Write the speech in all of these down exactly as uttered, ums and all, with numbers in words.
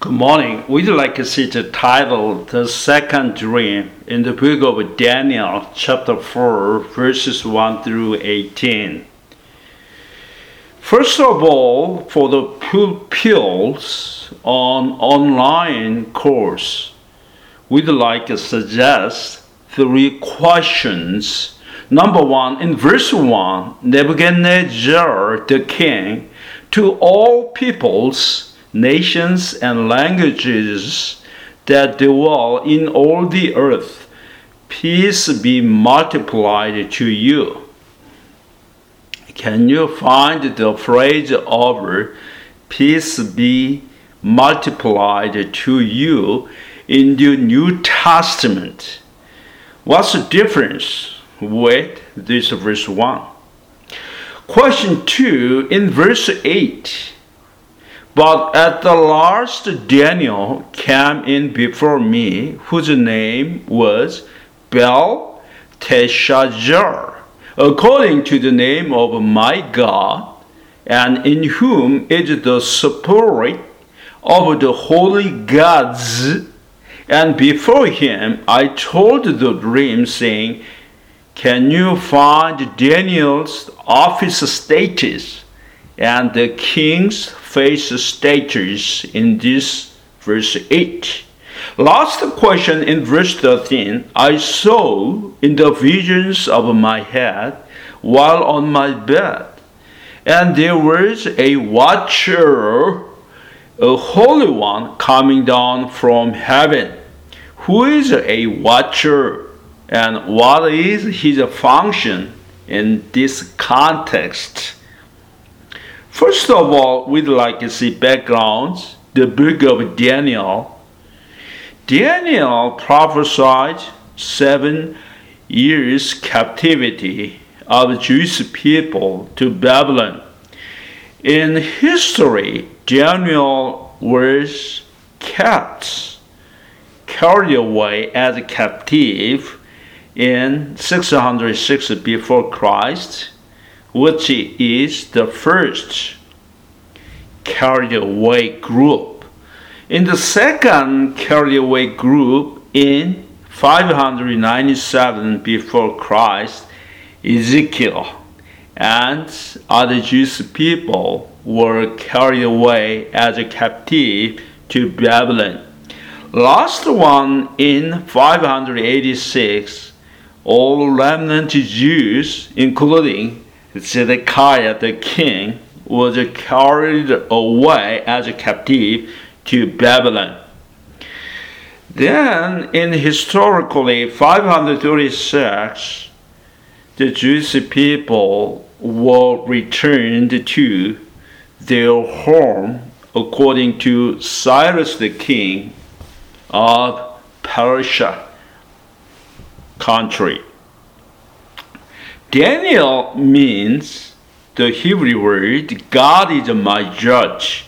Good morning. We'd like to see the title, The Second Dream, in the book of Daniel, chapter four, verses one through eighteen. First of all, for the pupils on online course, we'd like to suggest three questions. Number one, in verse one, Nebuchadnezzar the king, to all peoples, nations and languages that dwell in all the earth, peace be multiplied to you. Can you find the phrase over peace be multiplied to you in the New Testament? What's the difference with this verse one? Question two, in verse eight. But at the last Daniel came in before me, whose name was Belteshazzar, according to the name of my God, and in whom is the spirit of the holy gods. And before him I told the dream, saying, Can you find Daniel's office status and the king's face status in this verse eight? Last question in verse thirteen. I saw in the visions of my head while on my bed, and there was a watcher, a holy one, coming down from heaven. Who is a watcher, and what is his function in this context? First of all, we'd like to see backgrounds, the book of Daniel. Daniel prophesied seven years captivity of Jewish people to Babylon. In history, Daniel was kept, carried away as a captive in six hundred six before Christ, which is the first carried away group. In the second carried away group, in five hundred ninety-seven before Christ, Ezekiel and other Jewish people were carried away as a captive to Babylon. Last one, in five hundred eighty-six, all remnant Jews, including Zedekiah the king, was carried away as a captive to Babylon. Then, in historically five hundred thirty-six, the Jewish people were returned to their home according to Cyrus the king of Persia country. Daniel means the Hebrew word, God is my judge.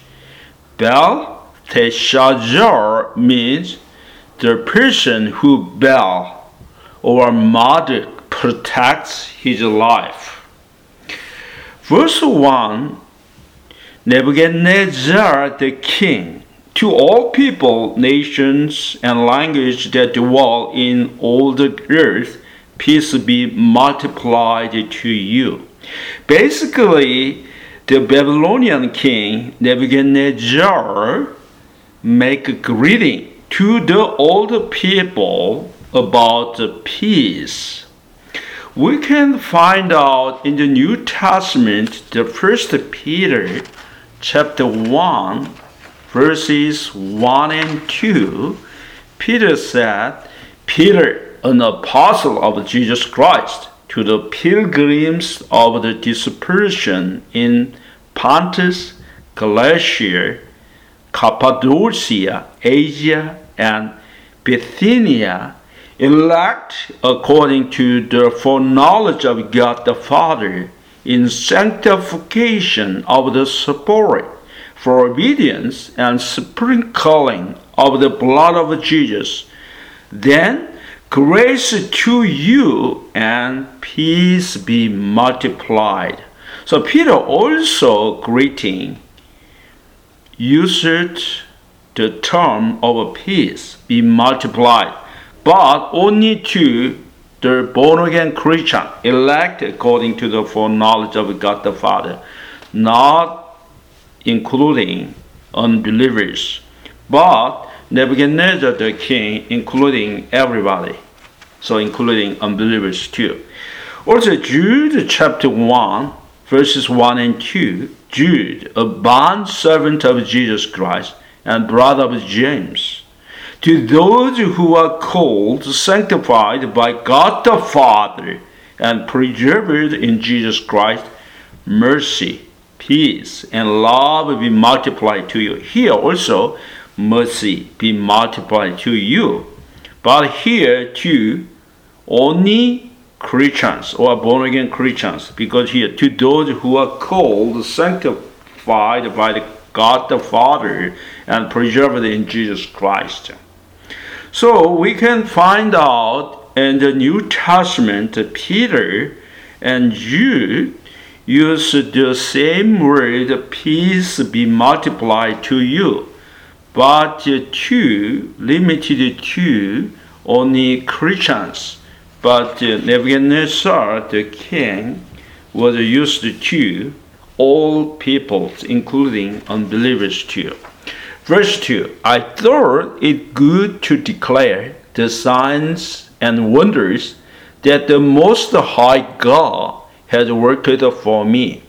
Belteshazzar means the person who Bel or Marduk protects his life. Verse one, Nebuchadnezzar the king, to all people, nations, and languages that dwell in all the earth, peace be multiplied to you. Basically, the Babylonian king Nebuchadnezzar make a greeting to the old people about the peace. We can find out in the New Testament, the First Peter chapter one, verses one and two. Peter said, Peter, an apostle of Jesus Christ, to the pilgrims of the dispersion in Pontus, Galatia, Cappadocia, Asia, and Bithynia, elect according to the foreknowledge of God the Father, in sanctification of the Spirit, for obedience and sprinkling of the blood of Jesus. Then grace to you and peace be multiplied. So Peter also greeting used the term of peace be multiplied, but only to the born-again Christian, elect according to the foreknowledge of God the Father, not including unbelievers, but Nebuchadnezzar the king, including everybody, so including unbelievers too. Also, Jude chapter one, verses one and two, Jude, a bondservant of Jesus Christ and brother of James, to those who are called, sanctified by God the Father, and preserved in Jesus Christ, mercy, peace, and love be multiplied to you. Here also, mercy be multiplied to you. But here too, only Christians or born-again Christians, because here to those who are called, sanctified by the God the Father, and preserved in Jesus Christ. So we can find out in the New Testament, Peter and Jude use the same word, peace be multiplied to you, but to, limited to only Christians. But Nebuchadnezzar, the king, was used to all peoples, including unbelievers too. Verse two, I thought it good to declare the signs and wonders that the Most High God has worked for me.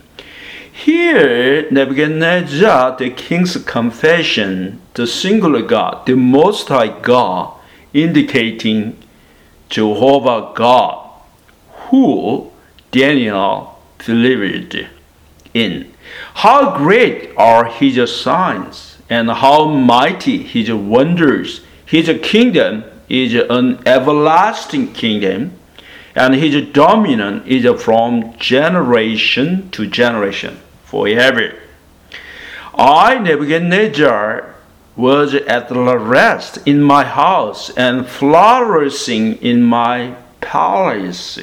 Here, Nebuchadnezzar, the king's confession, the singular God, the Most High God, indicating Jehovah God, who Daniel believed in. How great are his signs, and how mighty his wonders. His kingdom is an everlasting kingdom, and his dominion is from generation to generation, forever. I, Nebuchadnezzar, was at rest in my house and flourishing in my palace.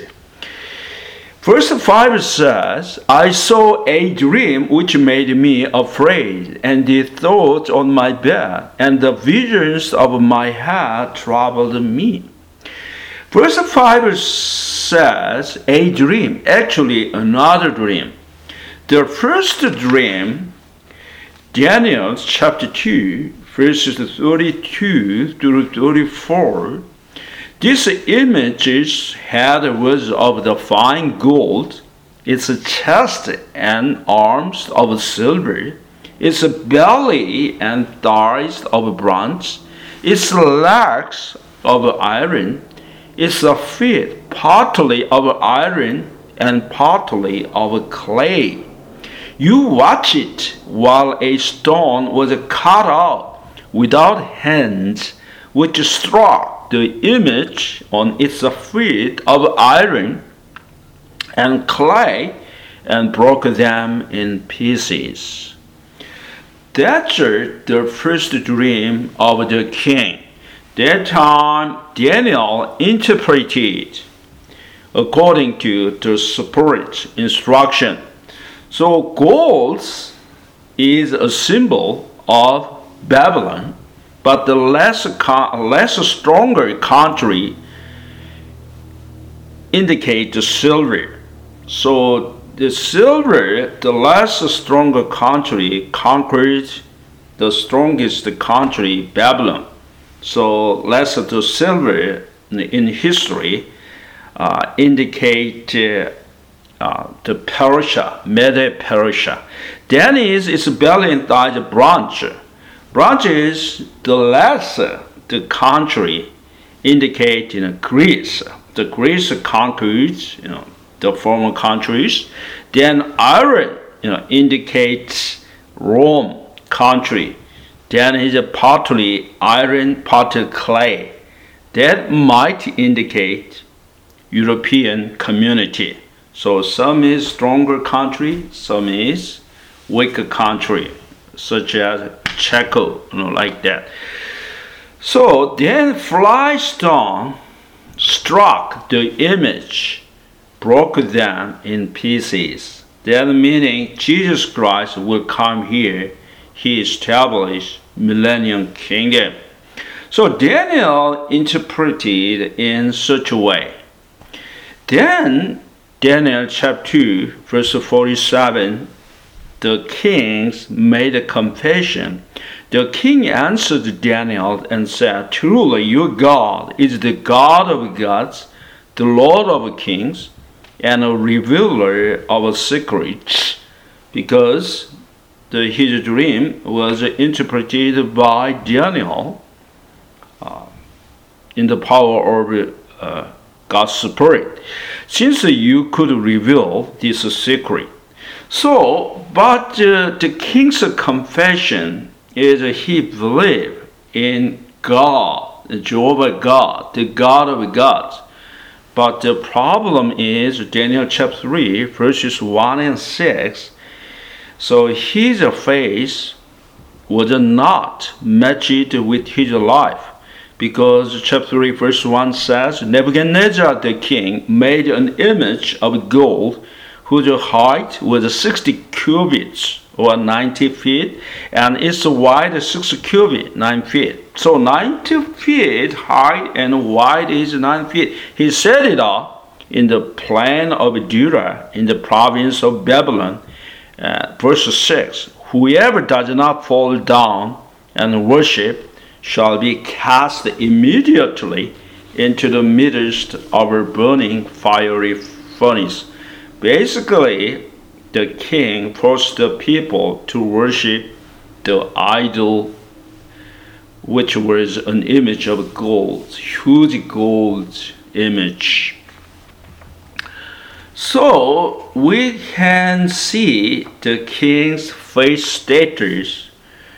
Verse five says, I saw a dream which made me afraid, and the thoughts on my bed, and the visions of my head troubled me. Verse five says, a dream, actually another dream. The first dream, Daniel chapter two, verses thirty-two through thirty-four, this image's head was of the fine gold, its chest and arms of silver, its belly and thighs of bronze, its legs of iron, its feet partly of iron and partly of clay. You watch it while a stone was cut out without hands, which struck the image on its feet of iron and clay and broke them in pieces. That's the first dream of the king. That time Daniel interpreted according to the Spirit instruction. So gold is a symbol of Babylon, but the less, less stronger country indicate the silver. So the silver, the less stronger country conquered the strongest country, Babylon. So less the silver in history uh, indicate uh, uh, the Persia, Medo-Persia. Then is its belly and thighs bronze. Bronze is the lesser the country indicate in you know, Greece. The Greece conquered you know the former countries. Then iron you know indicates Rome country. Then is partly iron, partly clay. That might indicate European community. So some is stronger country, some is weaker country, such as Chaco, you know, like that. So then fly stone struck the image, broke them in pieces. That meaning Jesus Christ will come here. He established millennium kingdom. So Daniel interpreted in such a way. Then Daniel chapter two, verse forty-seven, the kings made a confession. The king answered Daniel and said, "Truly your God is the God of gods, the Lord of kings, and a revealer of secrets," because the, his dream was interpreted by Daniel uh, in the power of uh, God's Spirit, since you could reveal this secret. So, but uh, the king's confession is he believed in God, Jehovah God, the God of gods. But the problem is Daniel chapter three, verses one and six. So his faith was not matched with his life, because chapter three, verse one says, Nebuchadnezzar the king made an image of gold whose height was sixty cubits, or ninety feet, and its width six cubits, nine feet. So ninety feet high and wide is nine feet. He set it up in the plain of Dura, in the province of Babylon. Uh, verse six, whoever does not fall down and worship shall be cast immediately into the midst of a burning fiery furnace. Basically, the king forced the people to worship the idol, which was an image of gold, huge gold image. So we can see the king's faith status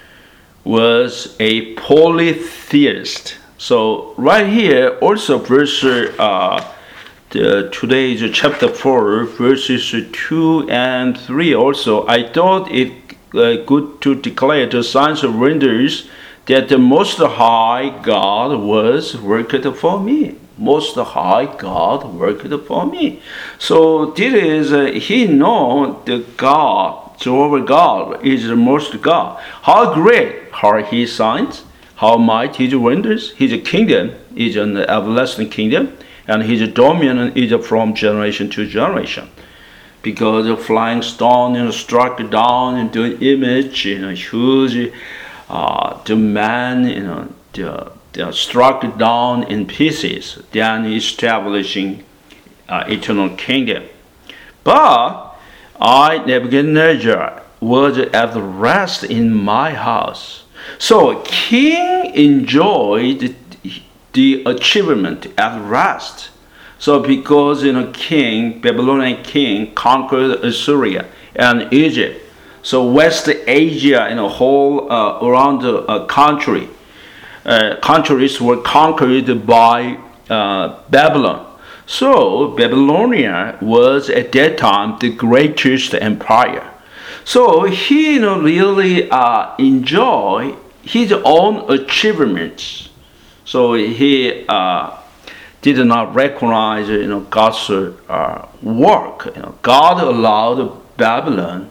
was a polytheist. So right here, also verse uh, the, today is chapter four, verses two and three. Also, I thought it uh, good to declare to signs of wonders that the Most High God was working for me. Most High God worked for me. So this is, uh, he know the God, Jehovah God is the most God. How great are his signs, how mighty his wonders. His kingdom is an everlasting kingdom, and his dominion is from generation to generation. Because the flying stone, you know, struck down into an image, you know, huge, uh, the man, you know, the They are struck down in pieces, then establishing uh, eternal kingdom. But I, Nebuchadnezzar, was at rest in my house. So king enjoyed the achievement at rest. So because you know, king, Babylonian king, conquered Assyria and Egypt. So West Asia, you know, whole uh, around the uh, country. Uh, countries were conquered by uh, Babylon. So Babylonia was at that time the greatest empire. So he you know, really uh, enjoyed his own achievements. So he uh, did not recognize you know, God's uh, work. You know, God allowed Babylon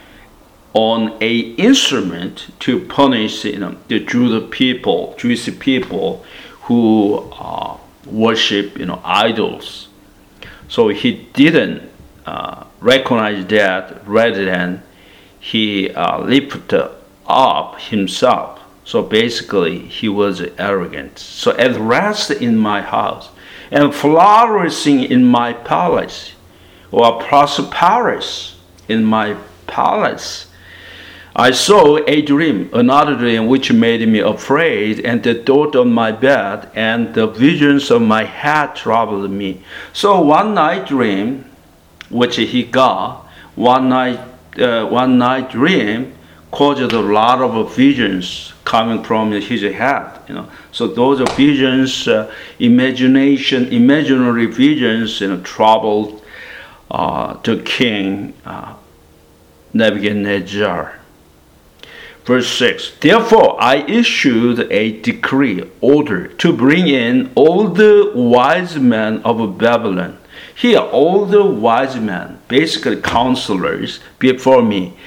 on a instrument to punish you know, the Judah people, Jewish people who uh, worship you know, idols. So he didn't uh, recognize that, rather than he uh, lifted up himself. So basically he was arrogant. So at rest in my house and flourishing in my palace, or prosperous in my palace, I saw a dream, another dream, which made me afraid, and the thought of my bed and the visions of my head troubled me. So one night dream, which he got, one night, uh, one night dream caused a lot of visions coming from his head. You know, so those visions, uh, imagination, imaginary visions, you know, troubled uh, the king uh, Nebuchadnezzar. Verse six, therefore I issued a decree, order, to bring in all the wise men of Babylon. Here, all the wise men, basically counselors, before me,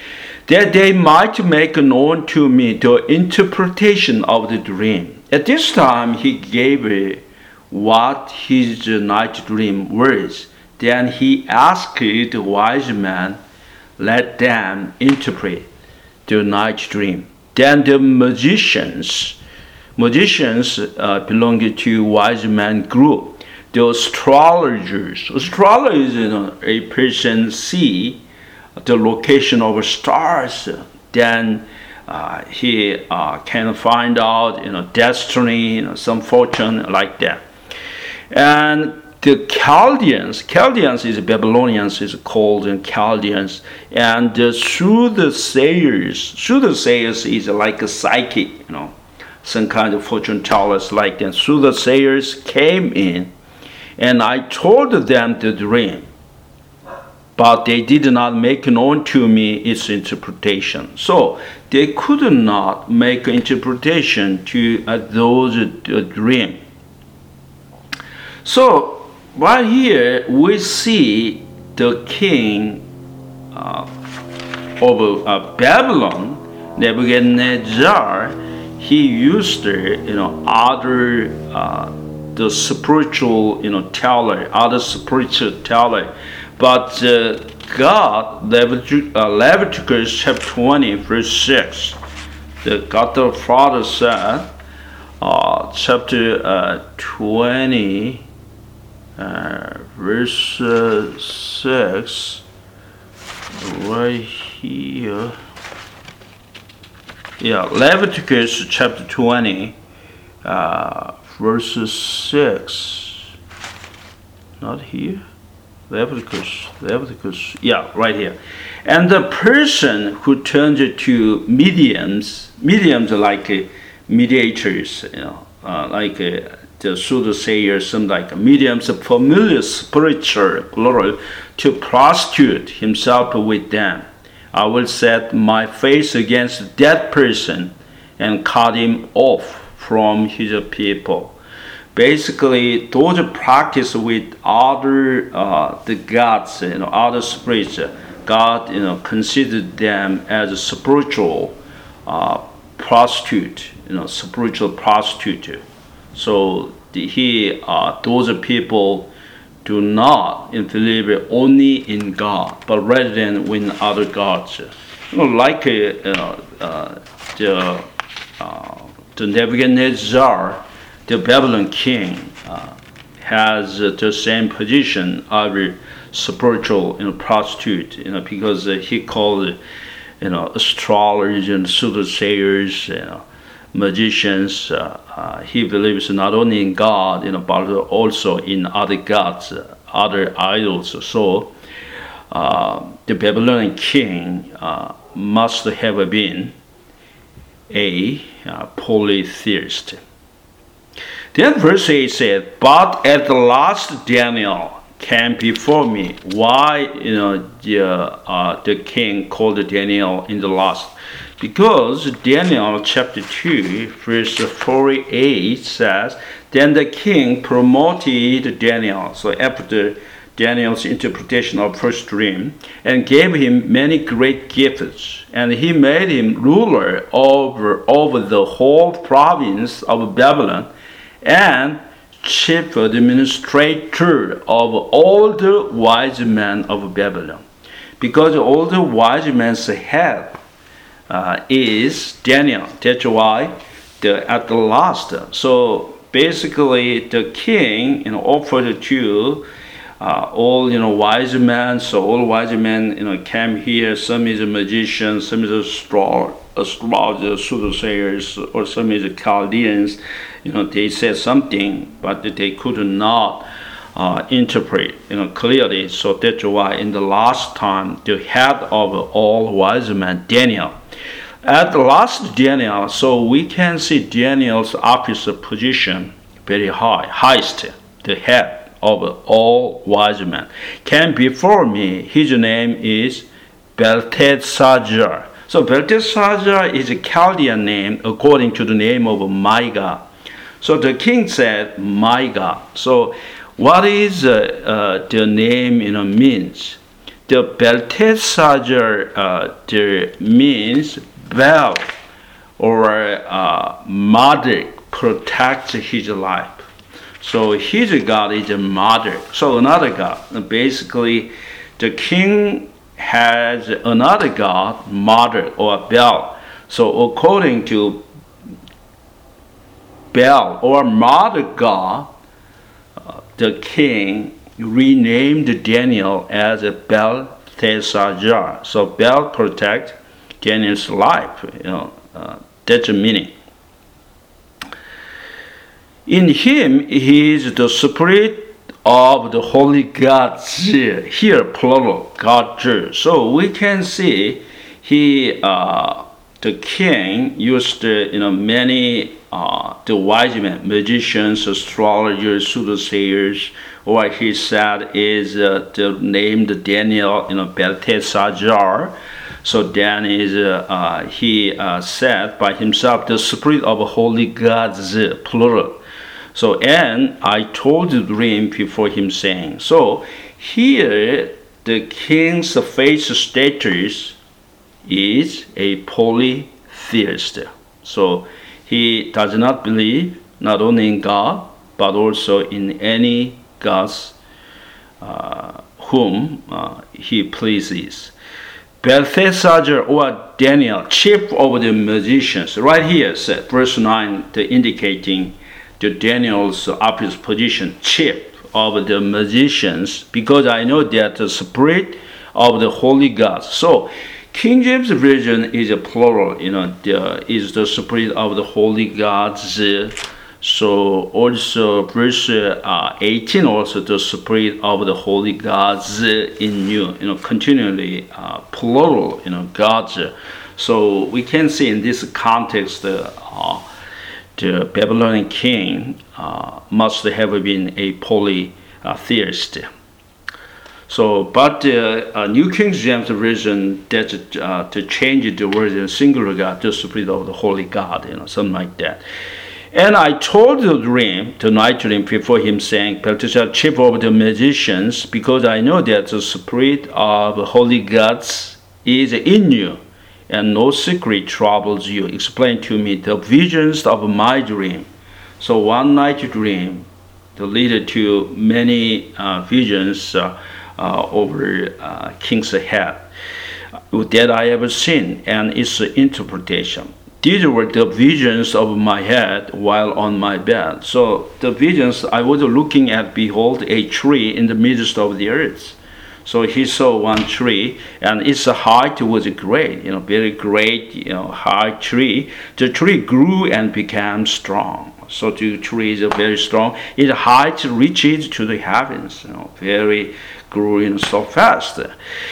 that they might make known to me the interpretation of the dream. At this time he gave what his night dream was. Then he asked the wise men, let them interpret the night dream. Then the magicians, magicians uh, belonging to wise men group. The astrologers, astrologers, you know, a person see the location of stars, then uh, he uh, can find out, you know, destiny, you know, some fortune like that. And the Chaldeans, Chaldeans is Babylonians is called Chaldeans, and the soothsayers, soothsayers is like a psychic, you know, some kind of fortune tellers like that. Soothsayers came in, and I told them the dream, but they did not make known to me its interpretation. So they could not make interpretation to uh, those uh, dream. So right here we see the king uh, of uh, Babylon, Nebuchadnezzar. He used uh, you know other uh, the spiritual you know teller, other spiritual teller, but uh, God, Leviticus, uh, Leviticus chapter twenty verse six, the God the Father said, uh, chapter uh, twenty. Uh, verse uh, six, right here. Yeah, Leviticus chapter twenty, uh, verse six. Not here. Leviticus, Leviticus. Yeah, right here. And the person who turned to mediums, mediums are like uh, mediators, you know, uh, like. Uh, the soothsayers, some like mediums, a familiar spiritual, plural, to prostitute himself with them. I will set my face against that person and cut him off from his people. Basically, those practice with other uh, the gods, you know, other spirits, God, you know, considered them as a spiritual uh, prostitute, you know, spiritual prostitute. So the, he, uh, those people do not believe only in God, but rather than in other gods. You know, like uh, uh, the uh, the Nebuchadnezzar, the Babylon king, uh, has uh, the same position of a spiritual you know, prostitute. You know, because uh, he called you know astrologers and soothsayers, you know, magicians. Uh, uh, he believes not only in God, you know, but also in other gods, uh, other idols. So uh, the Babylonian king uh, must have been a uh, polytheist. Then verse eight said, "But at the last Daniel came before me." Why, you know, the uh, the king called Daniel in the last? Because Daniel chapter two, verse forty-eight says, "Then the king promoted Daniel," so after Daniel's interpretation of first dream, "and gave him many great gifts, and he made him ruler over, over the whole province of Babylon, and chief administrator of all the wise men of Babylon." Because all the wise men's head Uh, is Daniel. That's why the, at the last. So basically, the king you know offered to uh, all you know wise men. So all wise men you know came here. Some is a magician, some is a straw, astrologers, soothsayers, or some is a Chaldeans. You know they said something, but they could not uh, interpret you know clearly. So that's why in the last time, the head of all wise men, Daniel. At the last Daniel, so we can see Daniel's office position very high, highest, the head of all wise men. Came before me, his name is Belteshazzar. So Belteshazzar is a Chaldean name according to the name of my God. So the king said, "My God." So what is uh, uh, the name you know means? the Belteshazzar uh, there means Bel or uh, Marduk protects his life. So his God is a Marduk. So another God. Basically, the king has another God, Marduk or Bel. So according to Bel or Marduk God, uh, the king renamed Daniel as a Belteshazzar. So Bel protect Daniel's life. You know, uh, that's the meaning. In him, he is the spirit of the holy gods. Here, plural, gods. So we can see he, uh, the king, used uh, you know many uh, the wise men, magicians, astrologers, soothsayers, or he said is uh, the named Daniel, you know, Belteshazzar. So then is uh, uh, he uh, said by himself, the spirit of holy gods, plural. So, and I told the dream before him saying. So, here the king's face status is a polytheist. So, he does not believe not only in God, but also in any gods uh, whom uh, he pleases. Belteshazzar or Daniel, chief of the magicians. Right here, said, verse nine, the indicating to Daniel's office position, chief of the magicians, because I know that the spirit of the holy gods. So, King James Version is a plural, you know, the, is the spirit of the holy gods. So, also verse uh, eighteen, also the spirit of the holy gods in you, you know, continually uh, plural, you know, gods. So, we can see in this context, uh, the Babylonian king uh, must have been a polytheist. So, but the uh, uh, New King James Version that uh, to change the word in singular God, the spirit of the holy God, you know, something like that. And I told the dream, the night dream, before him, saying, Belteshazzar, chief of the magicians, because I know that the spirit of the holy gods is in you, and no secret troubles you. Explain to me the visions of my dream. So one night dream that led to many uh, visions uh, uh, over uh, king's head that I have seen, and its interpretation. These were the visions of my head while on my bed. So the visions I was looking at, behold, a tree in the midst of the earth. So he saw one tree, and its height was great, you know, very great, you know, high tree. The tree grew and became strong. So the tree is very strong. Its height reaches to the heavens, you know, very grew in so fast.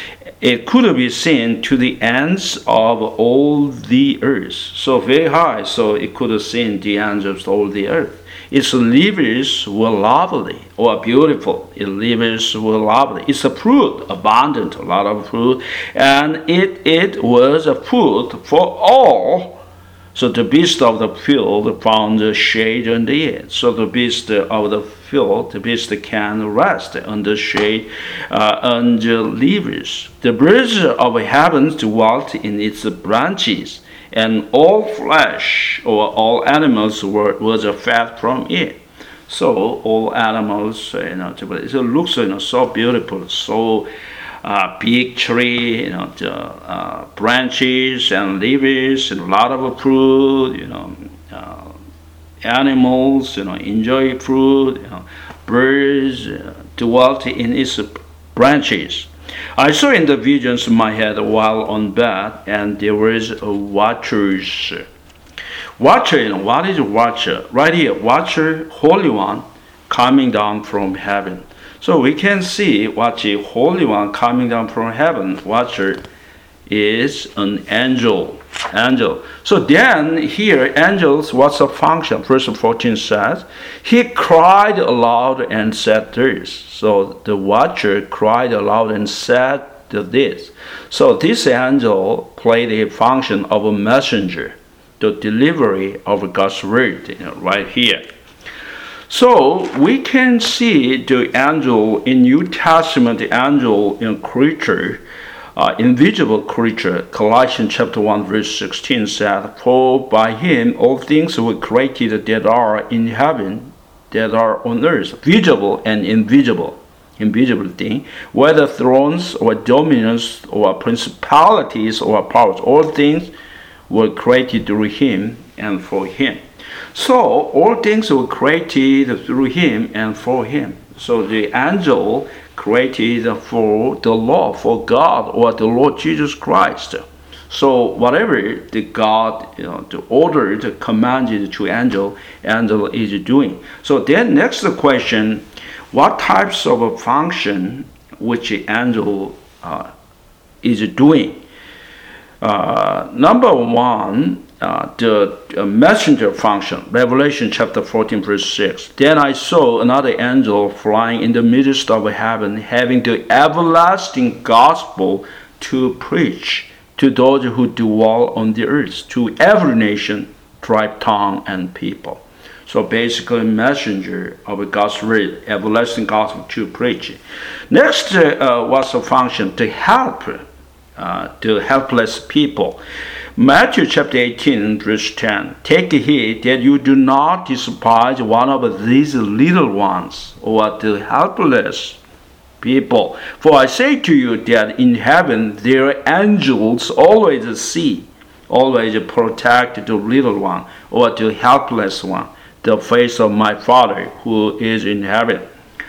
It could be seen to the ends of all the earth. So very high, so it could have seen the ends of all the earth. Its leaves were lovely or beautiful. Its leaves were lovely. It's a fruit, abundant, a lot of fruit, and it it was a food for all. So the beast of the field found shade under it. So the beast of the field, the beast can rest under shade, uh, under leaves. The birds of heaven dwelt in its branches, and all flesh or all animals were was fed from it. So all animals, you know, it looks, you know, so beautiful, so uh, big tree, you know, the uh, branches and leaves, and a lot of fruit, you know, uh, animals, you know, enjoy fruit, you know, birds uh, dwelt in its branches. I saw in the visions in my head while on bed, and there was a watchers. Watcher, you know, what is a watcher? Right here, watcher, Holy One, coming down from heaven. So we can see watcher, Holy One coming down from heaven. Watcher is an angel. Angel. So then here, angels, what's the function? Verse fourteen says, he cried aloud and said this. So the watcher cried aloud and said this. So this angel played a function of a messenger, the delivery of God's word, you know, right here. So we can see the angel in New Testament, the angel in creature, uh, invisible creature. Colossians chapter one verse sixteen said, "For by him all things were created that are in heaven, that are on earth, visible and invisible." Invisible thing, whether thrones or dominions or principalities or powers, all things were created through him and for him. So all things were created through him and for him. So the angel created for the law, for God or the Lord Jesus Christ. So whatever the God, you know, the order, the commanded to angel, angel is doing. So then next question, what types of a function which the angel uh, is doing? Uh, number one, uh, the uh, messenger function, Revelation chapter fourteen, verse six. Then I saw another angel flying in the midst of heaven, having the everlasting gospel to preach to those who dwell on the earth, to every nation, tribe, tongue, and people. So basically, messenger of a gospel, everlasting gospel to preach. Next, uh, was a function to help uh, the helpless people. Matthew chapter eighteen, verse ten. Take heed that you do not despise one of these little ones, or the helpless people. For I say to you that in heaven their angels always see, always protect the little one, or the helpless one, the face of my Father who is in heaven.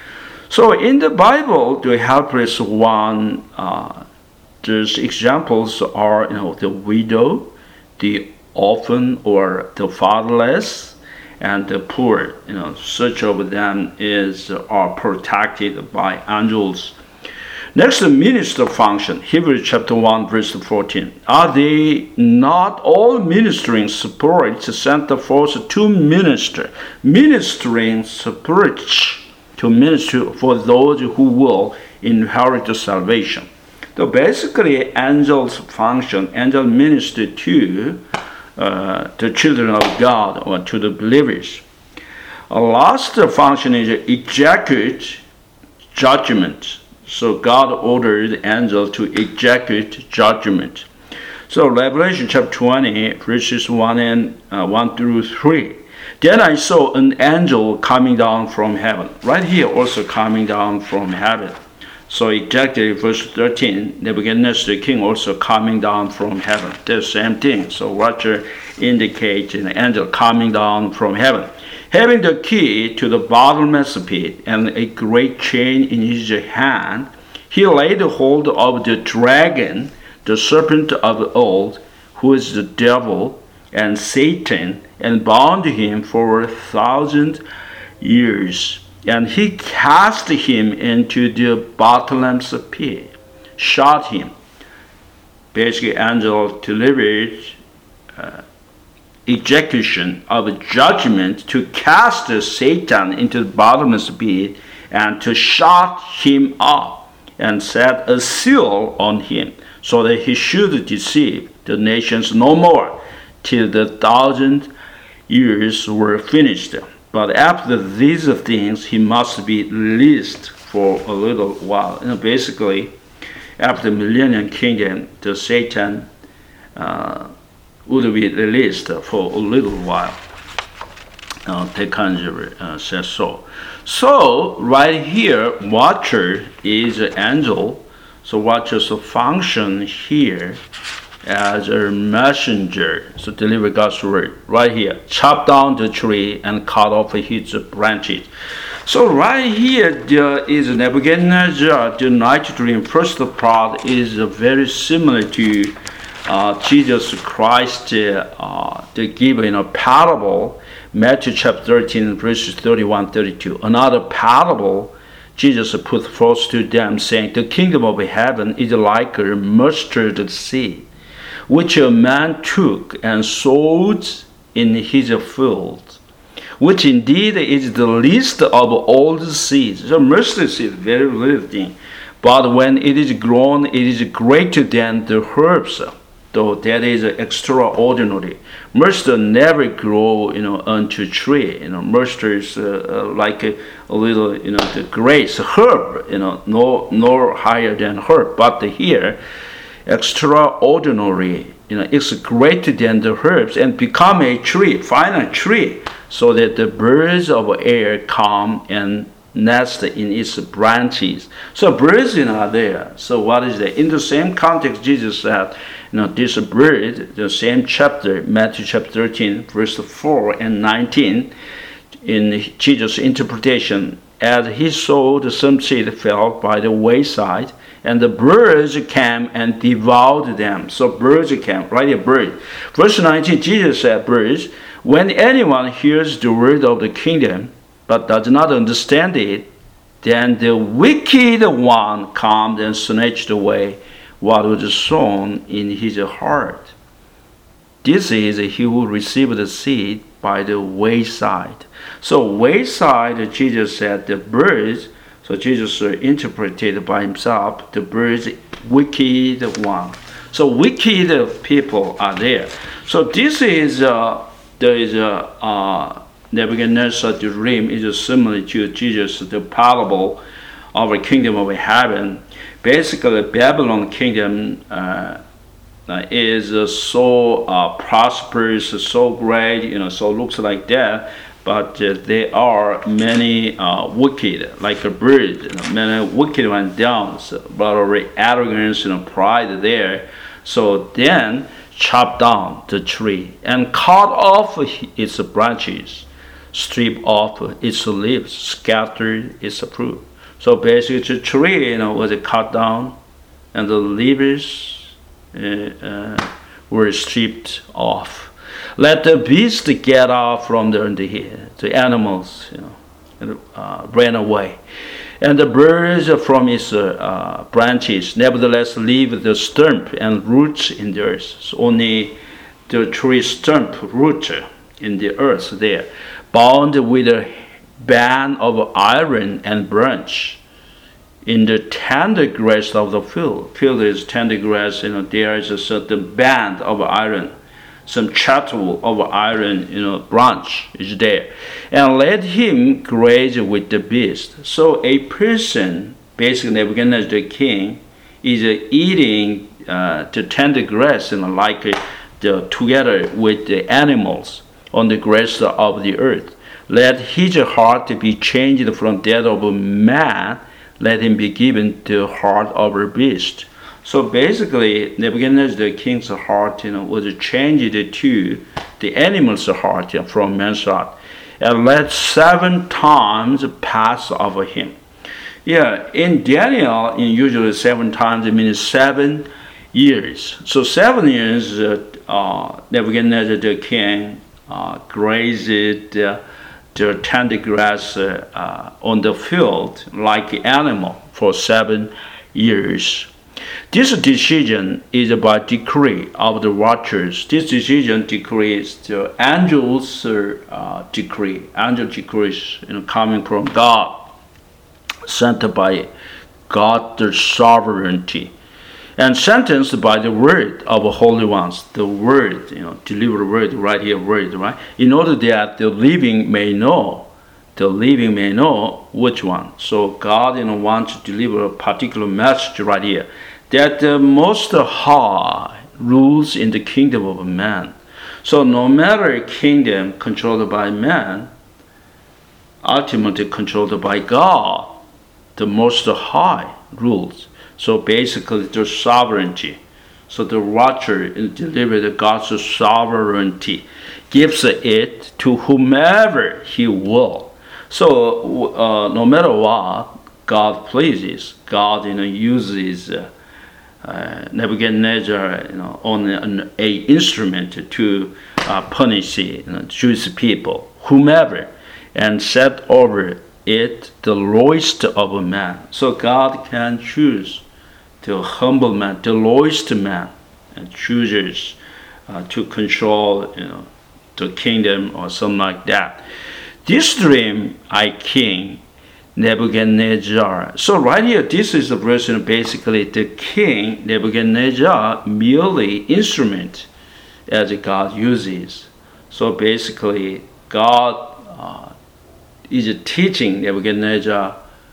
So in the Bible, the helpless one, uh, these examples are, you know, the widow, the orphan or the fatherless, and the poor. You know, such of them is are protected by angels. Next, the minister function, Hebrews chapter one, verse fourteen. Are they not all ministering spirits sent forth to minister? Ministering spirits to minister for those who will inherit salvation. So basically, angels function, angels minister to uh, the children of God or to the believers. A last function is execute judgment. So God ordered angels to execute judgment. So Revelation chapter twenty, verses one and uh, one through three. Then I saw an angel coming down from heaven. Right here, also coming down from heaven. So exactly verse thirteen, Nebuchadnezzar the king also coming down from heaven. The same thing. So Roger indicates an angel coming down from heaven, having the key to the bottomless pit and a great chain in his hand. He laid hold of the dragon, the serpent of old, who is the devil and Satan, and bound him for a thousand years. And he cast him into the bottomless pit, shot him. Basically, angel delivered uh, execution of judgment to cast Satan into the bottomless pit and to shut him up and set a seal on him, so that he should deceive the nations no more till the thousand years were finished. But after these things, he must be released for a little while. You know, basically, after the millennium kingdom, the Satan uh, would be released for a little while. Uh, Tekanjir uh, says so. So, right here, watcher is an angel. So, watcher's function here as a messenger, so deliver God's word. Right here, chop down the tree and cut off its branches. So right here, there is Nebuchadnezzar, the night dream. First part is very similar to uh, Jesus Christ, uh, the given in a parable, Matthew chapter thirteen, verses thirty-one, thirty-two. Another parable Jesus put forth to them, saying, the kingdom of heaven is like a mustard seed, which a man took and sowed in his field, which indeed is the least of all the seeds. So mustard seed, very little thing. But when it is grown, it is greater than the herbs. The though that is extraordinary. Mustard never grow, you know, onto tree. You know, mustard is uh, uh, like a, a little, you know, the grace herb. You know, no, no higher than herb. But here, extraordinary. You know, it's greater than the herbs and become a tree, final tree, so that the birds of air come and nest in its branches. So birds, you know, are there. So what is that? In the same context, Jesus said, you know, this bird, the same chapter, Matthew chapter thirteen, verse four and nineteen, in Jesus' interpretation, as he sowed, some seed fell by the wayside, and the birds came and devoured them. So birds came, right? A bird. Verse nineteen, Jesus said, birds, when anyone hears the word of the kingdom, but does not understand it, then the wicked one comes and snatched away what was sown in his heart. This is he who received the seed by the wayside. So wayside, Jesus said, the birds, so Jesus interpreted by himself, the birds, wicked one. So wicked people are there. So this is, uh, there is a, uh, Nebuchadnezzar's dream is similar to Jesus, the parable of a kingdom of heaven. Basically, Babylon kingdom uh, uh, is uh, so uh, prosperous, so great, you know, so looks like that. But uh, there are many uh, wicked, like a bird, you know, many wicked ones down, so, but already arrogance and pride there. So then chop down the tree and cut off its branches, strip off its leaves, scatter its fruit. So basically, the tree, you know, was cut down, and the leaves uh, uh, were stripped off. Let the beast get out from the, the, the animals, you know, uh, ran away, and the birds from its uh, branches. Nevertheless, leave the stump and roots in the earth. So only the tree stump root in the earth there, bound with a band of iron and branch in the tender grass of the field. Field is tender grass, you know, there is a certain band of iron, some chattel of iron, you know, branch is there. And let him graze with the beast. So a person, basically Nebuchadnezzar the king, is uh, eating uh, the tender grass, you know, like uh, the, together with the animals on the grass of the earth. Let his heart be changed from that of a man, let him be given the heart of a beast. So basically, Nebuchadnezzar the king's heart, you know, was changed to the animal's heart, you know, from man's heart, and let seven times pass over him. Yeah, in Daniel, in usually seven times, it means seven years. So seven years, uh, uh, Nebuchadnezzar the king uh, grazed uh, the tender grass uh, uh, on the field like an animal for seven years. This decision is by decree of the watchers. This decision decrees the angel's uh, decree. Angel decrees, you know, coming from God, sent by God the sovereignty, and sentenced by the word of the holy ones. The word, you know, delivered word, right here, word, right? In order that the living may know, the living may know which one. So God, you know, wants to deliver a particular message right here, that the Most High rules in the kingdom of man. So no matter a kingdom controlled by man, ultimately controlled by God, the Most High rules. So basically, the sovereignty. So the watcher delivered God's sovereignty, gives it to whomever he will. So uh, no matter what God pleases, God, you know, uses uh, uh, Nebuchadnezzar, you know, on an a instrument to uh, punish, you know, Jewish people, whomever, and set over it the lowest of a man. So God can choose the humble man, the lowest man, and chooses uh, to control, you know, the kingdom or something like that. This dream, I king, Nebuchadnezzar. So right here, this is the version basically the king Nebuchadnezzar merely instrument as God uses. So basically, God uh, is teaching Nebuchadnezzar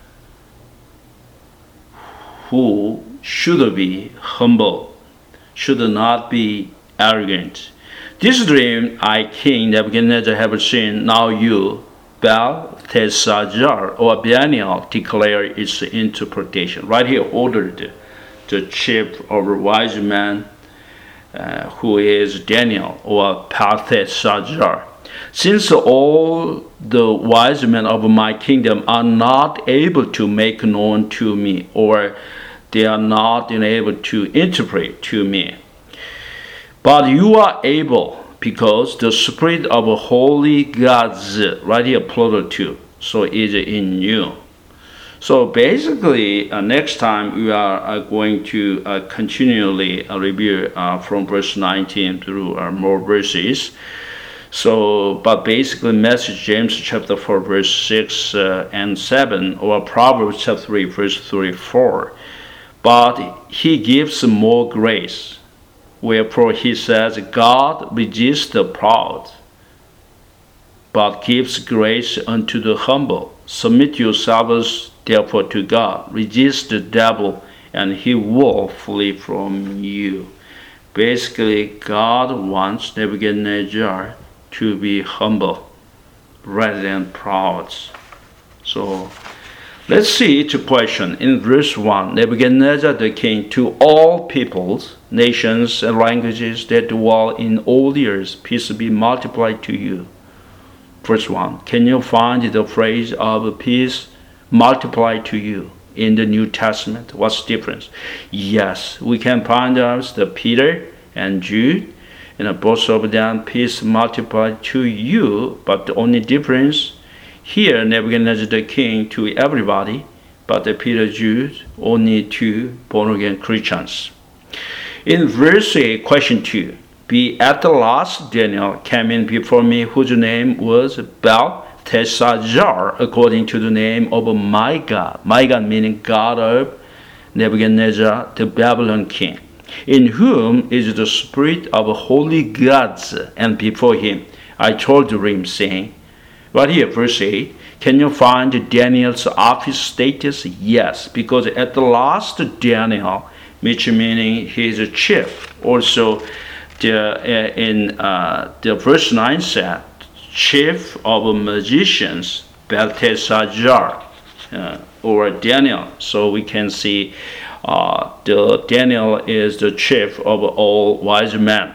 who should be humble, should not be arrogant. This dream I, King Nebuchadnezzar, have seen. Now you, Belteshazzar or Daniel, declare its interpretation. Right here, ordered the chief of wise men, uh, who is Daniel or Belteshazzar. Since all the wise men of my kingdom are not able to make known to me, or they are not able to interpret to me, but you are able, because the spirit of holy gods, right here, plural two, so is in you. So basically, uh, next time we are uh, going to uh, continually uh, review uh, from verse nineteen through uh, more verses. So, but basically, message James chapter four, verse six uh, and seven, or Proverbs chapter three, verse thirty-four. But he gives more grace. Wherefore he says, God resists the proud, but gives grace unto the humble. Submit yourselves therefore to God. Resist the devil, and he will flee from you. Basically, God wants Nebuchadnezzar to be humble rather than proud. So let's see each question. In verse one, Nebuchadnezzar the king, to all peoples, nations, and languages that dwell in all the earth, peace be multiplied to you. Verse one, can you find the phrase of peace multiplied to you in the New Testament? What's the difference? Yes, we can find out the Peter and Jude, and both of them, peace multiplied to you, but the only difference here, Nebuchadnezzar the king to everybody, but the Peter, Jude, only to born-again Christians. In verse eight, question two, be at the last Daniel came in before me, whose name was Belteshazzar, according to the name of my God. My God meaning God of Nebuchadnezzar, the Babylon king, in whom is the spirit of holy gods, and before him I told the dream, saying, right here, verse eight, can you find Daniel's office status? Yes, because at the last Daniel, which meaning he is a chief. Also, the, uh, in uh, the verse nine said, chief of magicians, Belteshazzar, uh, or Daniel. So we can see uh, the Daniel is the chief of all wise men.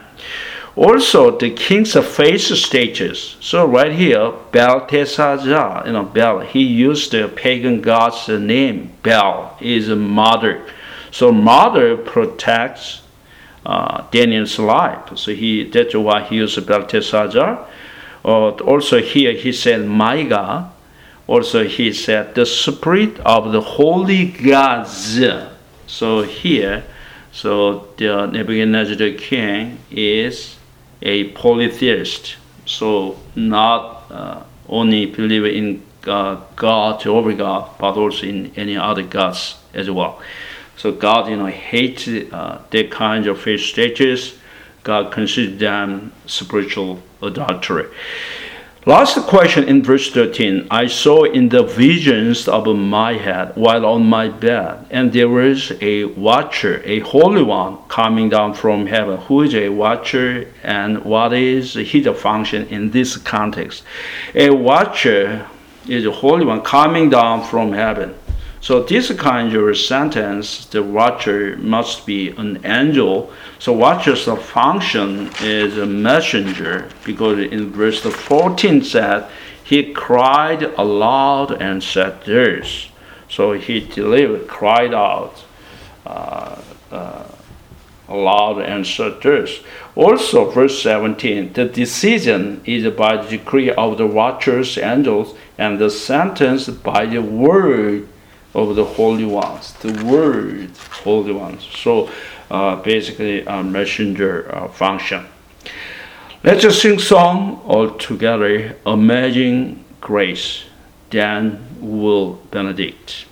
Also, the king's face status. So right here, Belteshazzar, you know, Bel, he used the pagan god's name. Bel is a mother. So mother protects uh, Daniel's life. So he that's why he used Belteshazzar. Uh, also here he said, my God. Also he said, the spirit of the holy gods. So here, so the Nebuchadnezzar the king is a polytheist, so not uh, only believe in uh, God, Jehovah God, but also in any other gods as well. So God, you know, hates uh, that kind of faith status. God considers them spiritual adultery. Last question in verse thirteen. I saw in the visions of my head while on my bed, and there was a watcher, a holy one, coming down from heaven. Who is a watcher, and what is his function in this context? A watcher is a holy one coming down from heaven. So this kind of sentence, the watcher must be an angel. So watcher's function is a messenger, because in verse fourteen said, he cried aloud and said this. So he delivered, cried out uh, uh, aloud and said this. Also verse seventeen, the decision is by the decree of the watcher's angels, and the sentence by the word of the holy ones, the word holy ones. So uh, basically a messenger uh, function. Let's just sing song all together, Amazing Grace. then we will benedict.